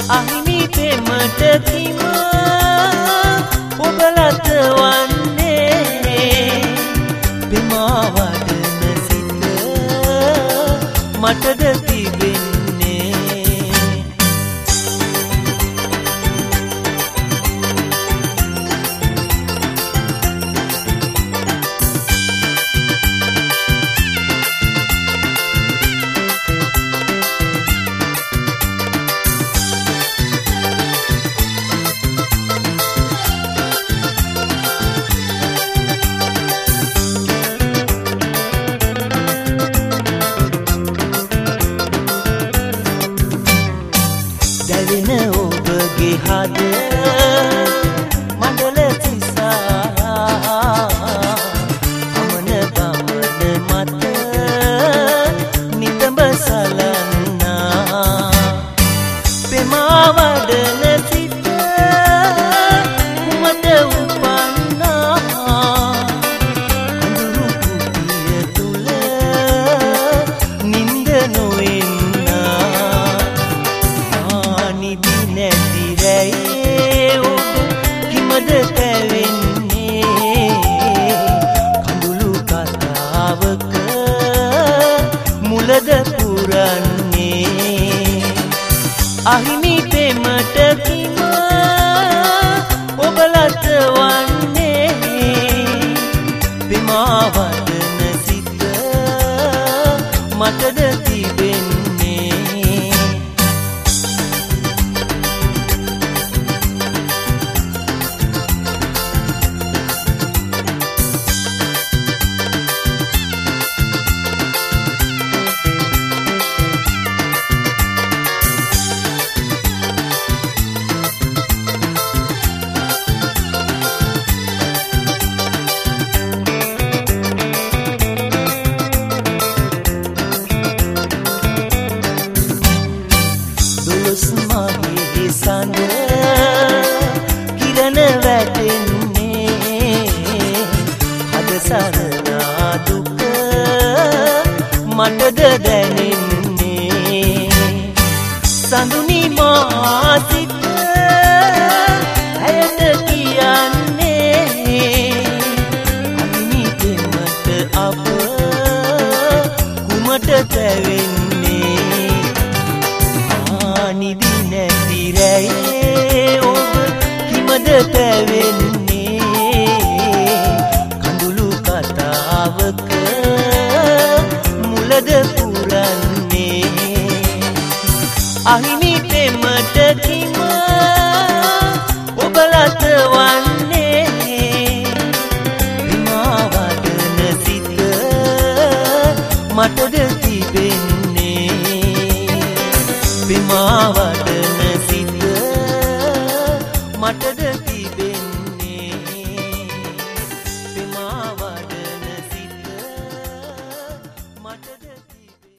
අහිමි පෙමට කිම ඔබලත වන්නේ පෙමා වඩන සිත මටද තිබෙන්නේ දැවෙන ඔබගේ හද මඩල තිසා අමන ගමන මත නිතඹ සලන්නා පෙමා වඩන සිත කුමට උපන්නා අඳුරු කුටිය තුල නින්ද නොෙන්නා නැතිරැයේ ඔබ කිමද පැවෙන්නේ කඳුළු කතාවක මුලද පුරන්නේ අහිමි පෙමට කිම ඔබලත වන්නේ පෙමා වඩන සිත මටද තිබෙන්නේ මගේ සඳ කිරණ වැටෙන්නේ හද සරණා දුක මටද දැනෙන්නේ සඳුනි මා සිත ඇයට කියන්නේ අහිමි පෙමට අප කුමට තැවෙන්නේ නිදි නැතිරැයේ ඔබ කිමද පැවෙන්නේ කඳුළු කතාවක මුලද පුරන්නේ අහිමි පෙමට කිම ඔබලත වන්නේ පෙමා වඩන සිත මටද තිබෙන්නේ පෙමා වඩන සිත මටද